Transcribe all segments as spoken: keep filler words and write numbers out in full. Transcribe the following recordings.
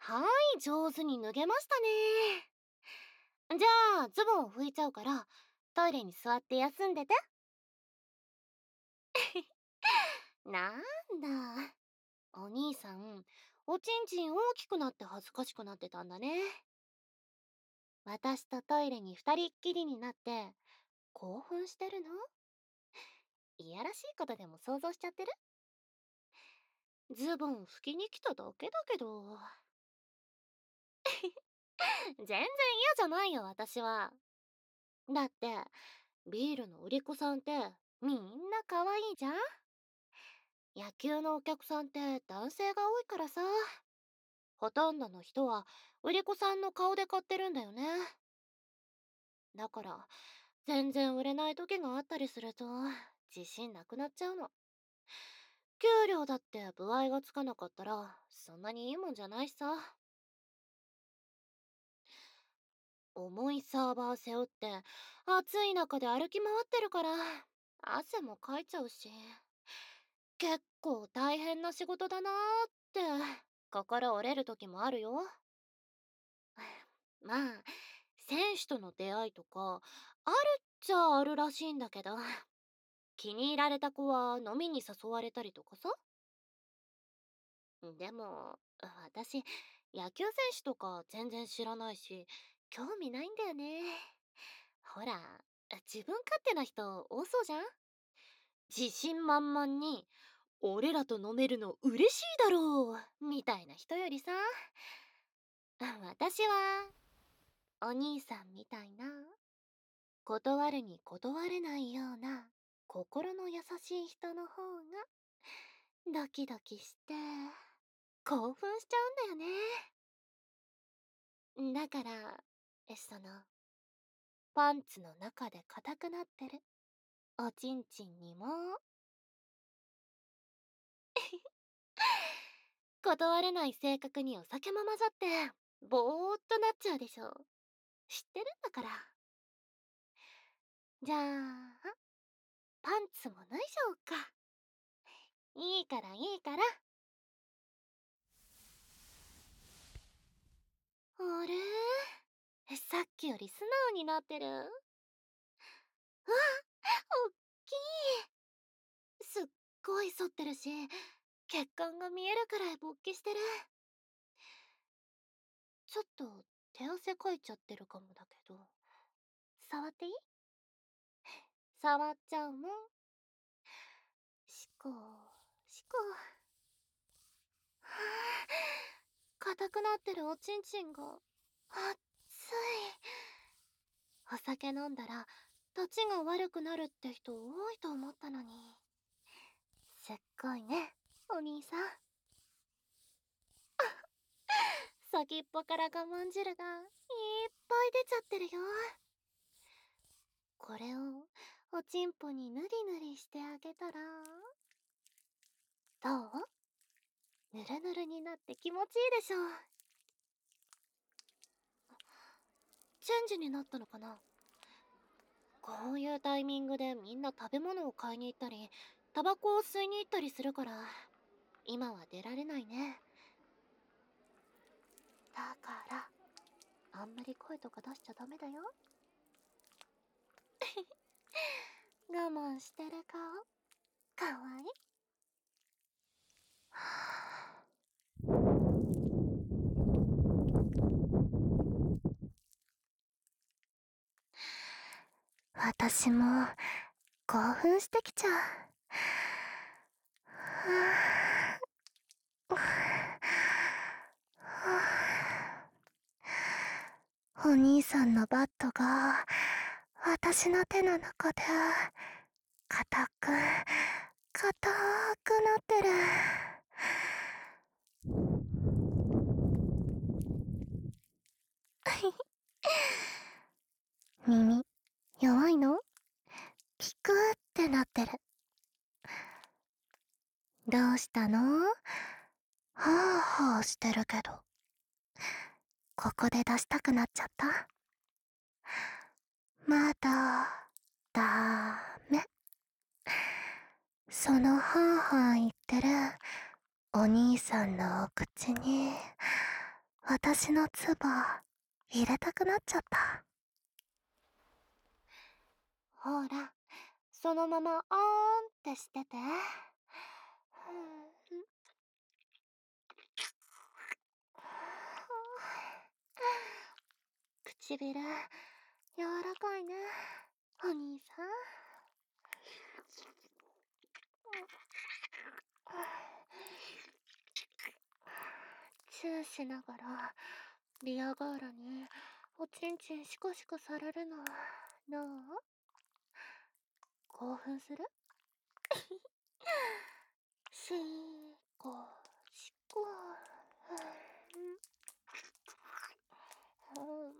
はい、上手に脱げましたね。じゃあ、ズボンを拭いちゃうから、トイレに座って休んでて。なんだ。お兄さん、おちんちん大きくなって恥ずかしくなってたんだね。私とトイレに二人っきりになって、興奮してるの？いやらしいことでも想像しちゃってる？ズボン拭きに来ただけだけど。全然嫌じゃないよ、私は。だって、ビールの売り子さんって、みんな可愛いじゃん？野球のお客さんって男性が多いからさ。ほとんどの人は、売り子さんの顔で買ってるんだよね。だから、全然売れない時があったりすると、自信なくなっちゃうの。給料だって歩合がつかなかったら、そんなにいいもんじゃないしさ。重いサーバー背負って、暑い中で歩き回ってるから、汗もかいちゃうし。結構大変な仕事だなーって、心折れる時もあるよ。まあ、選手との出会いとか、あるっちゃあるらしいんだけど、気に入られた子は飲みに誘われたりとかさ。でも、私、野球選手とか全然知らないし、興味ないんだよね。ほら、自分勝手な人多そうじゃん？自信満々に、俺らと飲めるの嬉しいだろうみたいな人よりさ、私は、お兄さんみたいな、断るに断れないような、心の優しい人の方が、ドキドキして、興奮しちゃうんだよね。だから、え、その、パンツの中で硬くなってる、おちんちんにも、断れない性格にお酒も混ざって、ぼーっとなっちゃうでしょ。知ってるんだから。じゃあ、パンツも脱いじゃおうか。いいからいいから。あれ？さっきより素直になってる。うわ、おっきい。すっごい反ってるし、血管が見えるくらい勃起してる。ちょっと手汗かいちゃってるかもだけど、触っていい？触っちゃうもん。しこしこ。はあ、硬くなってるおちんちんが、熱い。お酒飲んだら、立ちが悪くなるって人多いと思ったのに。すっごいね、お兄さん。先っぽから我慢汁がいっぱい出ちゃってるよ。これをおちんぽにぬりぬりしてあげたら、どう？ぬるぬるになって気持ちいいでしょ。チェンジになったのかな？こういうタイミングでみんな食べ物を買いに行ったり、タバコを吸いに行ったりするから、今は出られないね。だから、あんまり声とか出しちゃダメだよ。我慢してる顔、かわいい。私も興奮してきちゃう。お兄さんのバットが私の手の中で硬く硬くなってる。耳弱いの？ピクってなってる。どうしたの？はあはあしてるけど、ここで出したくなっちゃった？まだダメ。そのはあはあ言ってるお兄さんのお口に私の唾入れたくなっちゃった。 ほら、そのままオーンってしてて。唇、柔らかいね、お兄さん。チューしながら、リアガールにおちんちんシコシコされるの、どう？興奮する？シーコ、シコ、うん、うん、うん、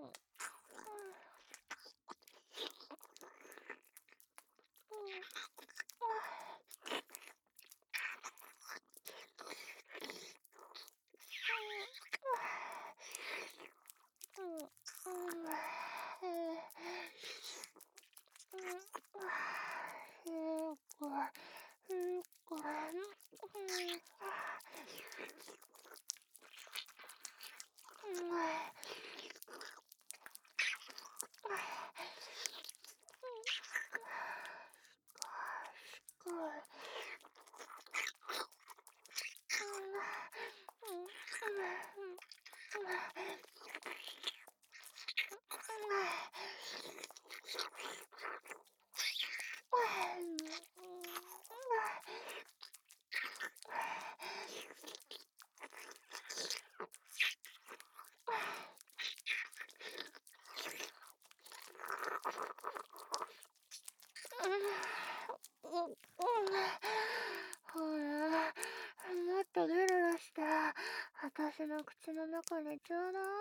ほら、もっとゲロ出して、私の口の中にちょうだい。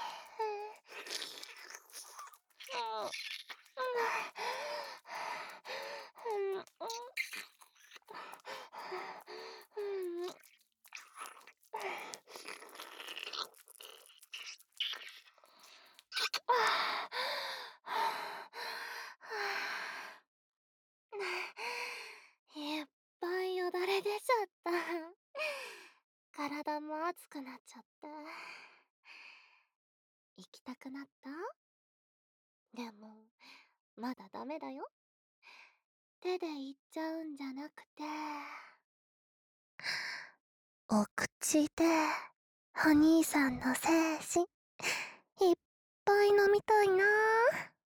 いっぱいよだれ出ちゃった。体も熱くなっちゃって。行きたくなった？でも、まだダメだよ。手で行っちゃうんじゃなくて。 お口で、お兄さんの精子、いっぱい飲みたいな。